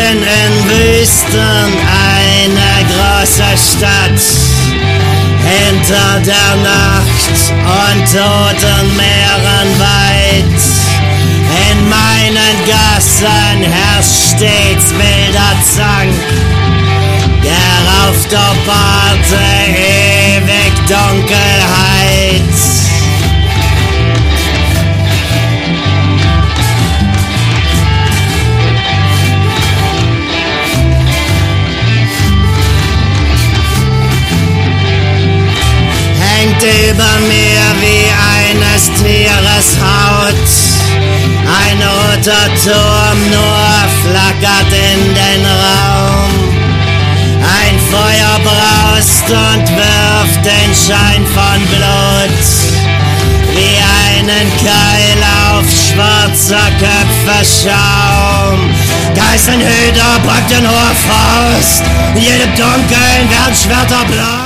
mitten in Wüsten eine große Stadt. Hinter der Nacht und toten Meeren weit. In meinen Gassen herrscht stets wilder Zank. Darauf dopperte ewig Dunkelheit. Über mir wie eines Tieres Haut. Ein roter Turm nur flackert in den Raum. Ein Feuer braust und wirft den Schein von Blut wie einen Keil auf schwarzer Köpfe Schaum. Geißenhüter packt in hoher Faust, in jedem Dunkeln werden Schwerter blau.